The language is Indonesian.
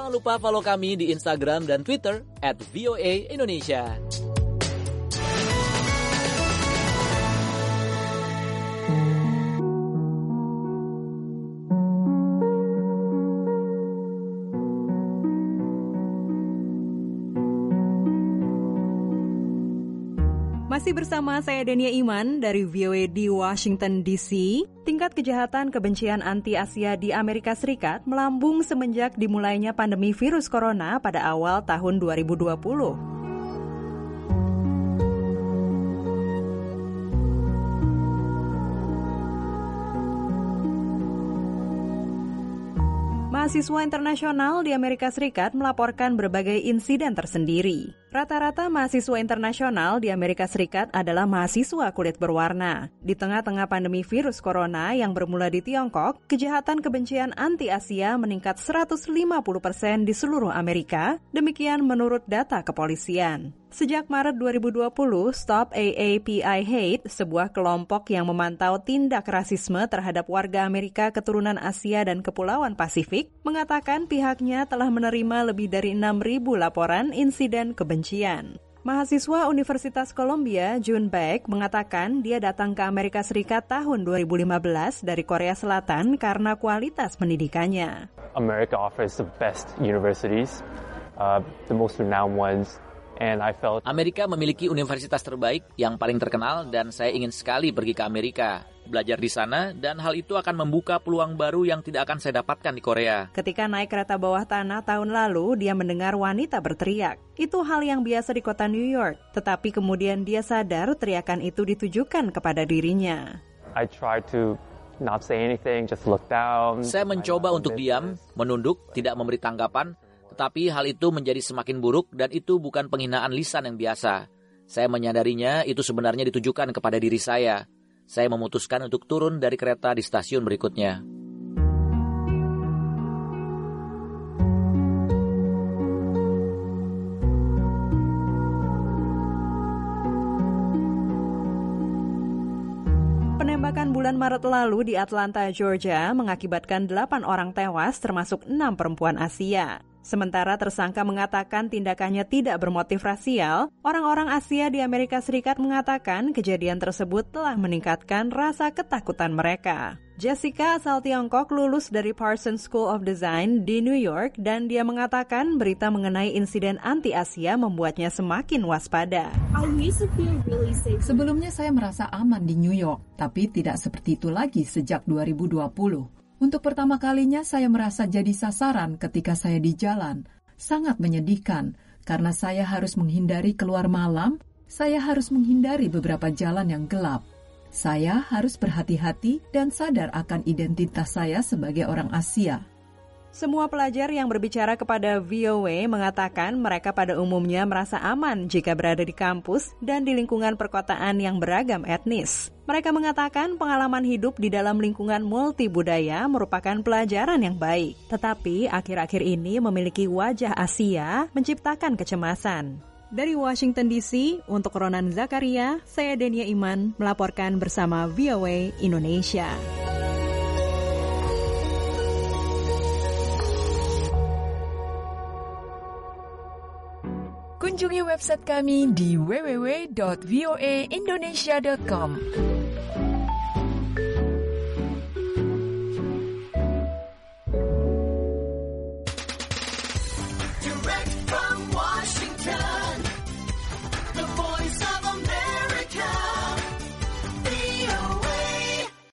Jangan lupa follow kami di Instagram dan Twitter @VOA_Indonesia. Masih bersama saya Denia Iman dari VOA di Washington DC. Tingkat kejahatan kebencian anti-Asia di Amerika Serikat melambung semenjak dimulainya pandemi virus corona pada awal tahun 2020. Mahasiswa internasional di Amerika Serikat melaporkan berbagai insiden tersendiri. Rata-rata mahasiswa internasional di Amerika Serikat adalah mahasiswa kulit berwarna. Di tengah-tengah pandemi virus corona yang bermula di Tiongkok, kejahatan kebencian anti-Asia meningkat 150% di seluruh Amerika, demikian menurut data kepolisian. Sejak Maret 2020, Stop AAPI Hate, sebuah kelompok yang memantau tindak rasisme terhadap warga Amerika keturunan Asia dan Kepulauan Pasifik, mengatakan pihaknya telah menerima lebih dari 6.000 laporan insiden kebencian. Mahasiswa Universitas Columbia, Jun Beck, mengatakan dia datang ke Amerika Serikat tahun 2015 dari Korea Selatan karena kualitas pendidikannya. America offers the best universities, the most renowned ones. Amerika memiliki universitas terbaik yang paling terkenal dan saya ingin sekali pergi ke Amerika, belajar di sana, dan hal itu akan membuka peluang baru yang tidak akan saya dapatkan di Korea. Ketika naik kereta bawah tanah tahun lalu, dia mendengar wanita berteriak. Itu hal yang biasa di kota New York, tetapi kemudian dia sadar teriakan itu ditujukan kepada dirinya. I try to not say anything, just look down. Saya mencoba untuk diam, menunduk, tidak memberi tanggapan, tetapi hal itu menjadi semakin buruk dan itu bukan penghinaan lisan yang biasa. Saya menyadarinya itu sebenarnya ditujukan kepada diri saya. Saya memutuskan untuk turun dari kereta di stasiun berikutnya. Penembakan bulan Maret lalu di Atlanta, Georgia mengakibatkan 8 orang tewas termasuk 6 perempuan Asia. Sementara tersangka mengatakan tindakannya tidak bermotif rasial, orang-orang Asia di Amerika Serikat mengatakan kejadian tersebut telah meningkatkan rasa ketakutan mereka. Jessica asal Tiongkok lulus dari Parsons School of Design di New York dan dia mengatakan berita mengenai insiden anti-Asia membuatnya semakin waspada. Sebelumnya saya merasa aman di New York, tapi tidak seperti itu lagi sejak 2020. Untuk pertama kalinya saya merasa jadi sasaran ketika saya di jalan. Sangat menyedihkan, karena saya harus menghindari keluar malam, saya harus menghindari beberapa jalan yang gelap. Saya harus berhati-hati dan sadar akan identitas saya sebagai orang Asia. Semua pelajar yang berbicara kepada VOA mengatakan mereka pada umumnya merasa aman jika berada di kampus dan di lingkungan perkotaan yang beragam etnis. Mereka mengatakan pengalaman hidup di dalam lingkungan multibudaya merupakan pelajaran yang baik. Tetapi akhir-akhir ini memiliki wajah Asia menciptakan kecemasan. Dari Washington DC, untuk Ronan Zakaria, saya Denia Iman melaporkan bersama VOA Indonesia. Kunjungi website kami di www.voaindonesia.com.